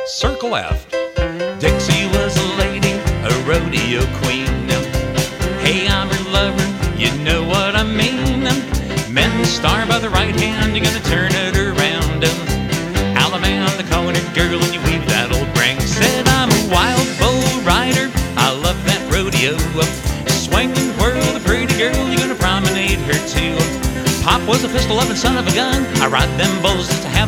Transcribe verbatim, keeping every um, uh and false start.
Circle F. Dixie was a lady, a rodeo queen. Hey, I'm her lover, you know what I mean. Men star by the right hand, you're gonna turn it around. Alabama, the corner girl, and you weave that old brang. Said I'm a wild bull rider, I love that rodeo. Swing and whirl, the pretty girl, you're gonna promenade her too. Pop was a pistol-loving son of a gun, I ride them bulls just to have